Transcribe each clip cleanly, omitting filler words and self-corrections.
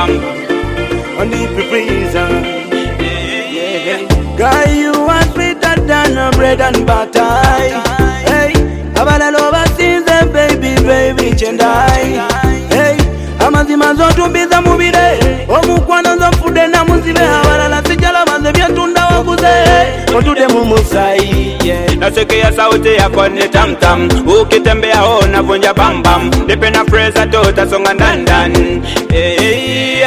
bam. On the prison. Girl, you are sweeter than a bread and butter. Hey, abala lova sinze baby chendai. Hey, amazima zote mbiza mubire. Omukwano zofude na muzibe abala la sijala manze byatunda waguze. Otude mumusai. Nasikia sauti yako ni tam tam. Ukitembea ona vunja bam bam. Nipe na freza tota songa ndandan. Hey,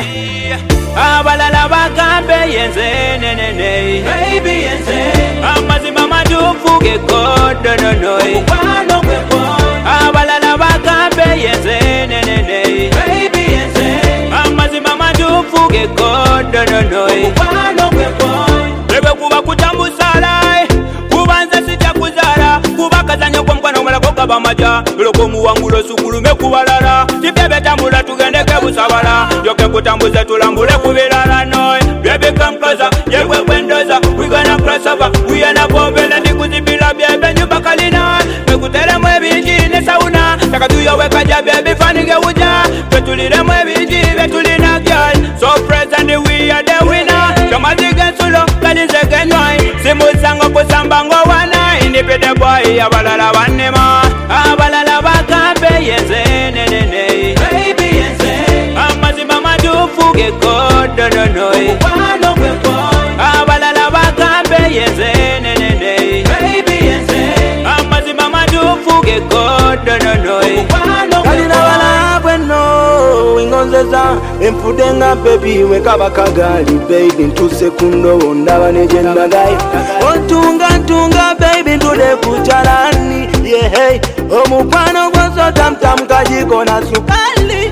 abala la bakambe yenze nenene. Baby yenze. Amazima madufu ge kodo no noi. Ukupano kwepo. Abala la bakambe yenze nenene. Baby yenze. Amazima madufu ge kodo no noi. Ukupano kwepo. Bebe kuba kutambusala. Kubanza sija kuzara. Kuba kazanya kwa mkwano mwala koka bamaja. Loko muwangulo sukulume kubalala. Tibebe tambula tugendeke busabala. Yoke kutambuze tulambule kubilala noi. Baby come closer, yeah we wendoza. We gonna cross over, we gonna bombela. Nikuzibila bebe nyumba kalina. Mekutere mwe binjine sauna. Taka tuyo weka ja baby fanige uja. Betulire mwe binji, betulina girl. So present we are the winner. Kama zige sulo, kanize kenyoi. Simu sango kusambango wana. Inipide boy, abalala wanema. Abalala bakambe yenze nenene. Baby yenze. Amazima madufu ge kodo no noi. Ukupano kwepo. Abalala bakambe yenze nenene. Baby yenze. Amazima madufu ge kodo no noi. Ukupano kwepo. Kalina wala bueno ingonzeza emfudenga baby wekaba kagali baby ntuse kundo ondaba nejenda gai. Ontunga baby ntude kuchalani. Yeah hey. Omukwano gwoso tam tam kajiko na sukali.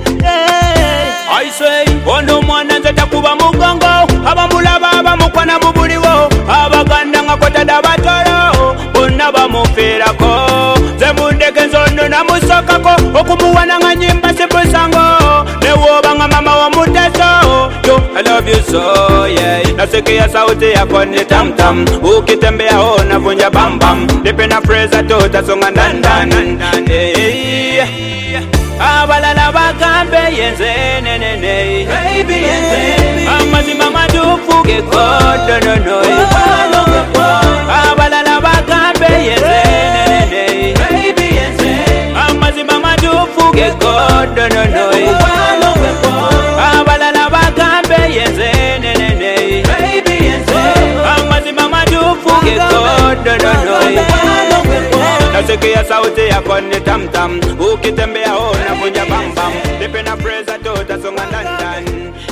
Yeah. I say ondo mwana nzeta kuba mugongo. Abamulaba abamukwana mubuliwo. Abaganda nga kotada batolo. Bonna bamufirako. Zemundeke nzono na musokako. Okumuwana nga nyimba sibusango. Newoba nga mama wa muteso. Yo, I love you so, yeah. Nasikia sauti yako ni tam tam. Ukitembea ona vunja bam bam. Nipe na freza tota songa ndandan. Hey, abalala bakambe yenze nenene. Baby yenze. Amazima madufu ge kodo no noi. Abalala bakambe yenze nenene. Baby yenze. Amazima madufu ge kodo no noi. Abalala bakambe yenze nenene. Baby yenze. Amazima madufu ge kodo no noi. Nasikia sauti yako ni tam tam. Ukitembea ona vunja bam bam. Nipe na freza tota songa ndandan.